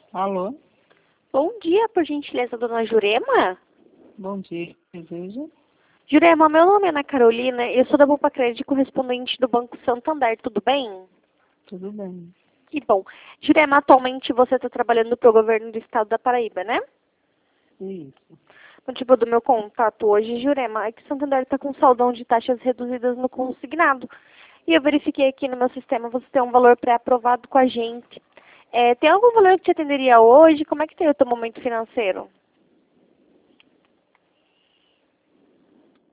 Alô? Bom dia, por gentileza, dona Jurema. Bom dia, deseja? Jurema, meu nome é Ana Carolina e eu sou da Bupa Crédito, correspondente do Banco Santander, tudo bem? Tudo bem. Que bom. Jurema, atualmente você está trabalhando para o governo do estado da Paraíba, né? Isso. O motivo do meu contato hoje, Jurema, é que Santander está com saldão de taxas reduzidas no consignado. E eu verifiquei aqui no meu sistema, você tem um valor pré-aprovado com a gente. Tem algum valor que te atenderia hoje? Como é que tem o teu momento financeiro?